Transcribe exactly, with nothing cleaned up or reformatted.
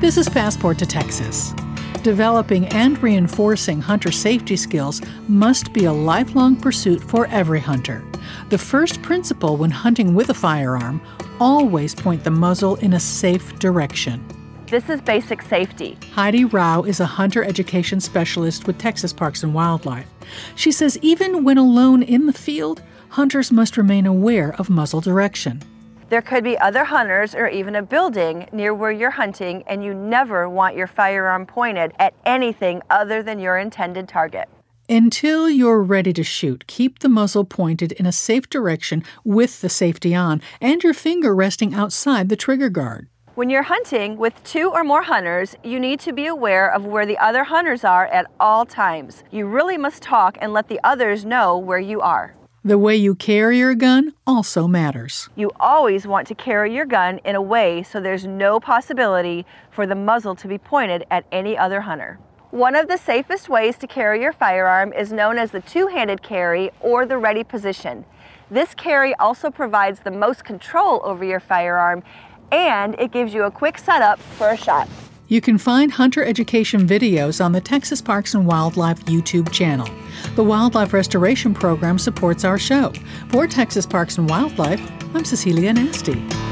This is Passport to Texas. Developing and reinforcing hunter safety skills must be a lifelong pursuit for every hunter. The first principle when hunting with a firearm: always point the muzzle in a safe direction. This is basic safety. Heidi Rao is a hunter education specialist with Texas Parks and Wildlife. She says even when alone in the field, hunters must remain aware of muzzle direction. There could be other hunters or even a building near where you're hunting, and you never want your firearm pointed at anything other than your intended target. Until you're ready to shoot, keep the muzzle pointed in a safe direction with the safety on and your finger resting outside the trigger guard. When you're hunting with two or more hunters, you need to be aware of where the other hunters are at all times. You really must talk and let the others know where you are. The way you carry your gun also matters. You always want to carry your gun in a way so there's no possibility for the muzzle to be pointed at any other hunter. One of the safest ways to carry your firearm is known as the two-handed carry or the ready position. This carry also provides the most control over your firearm, and it gives you a quick setup for a shot. You can find hunter education videos on the Texas Parks and Wildlife YouTube channel. The Wildlife Restoration Program supports our show. For Texas Parks and Wildlife, I'm Cecilia Nasty.